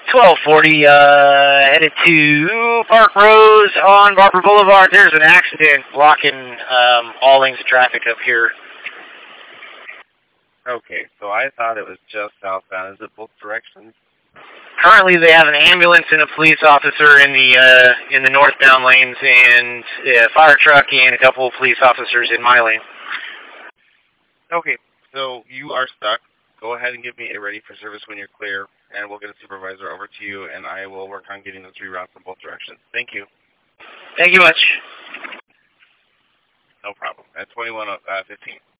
1240, headed to Park Rose on Barber Boulevard. There's an accident blocking all lanes of traffic up here. Okay, so I thought it was just southbound. Is it both directions? Currently, they have an ambulance and a police officer in the northbound lanes, and a fire truck and a couple of police officers in my lane. Okay, so you are stuck. Go ahead and give me a ready for service when you're clear, and we'll get a supervisor over to you, and I will work on getting those reroutes in both directions. Thank you. Thank you much. No problem. At 21:15.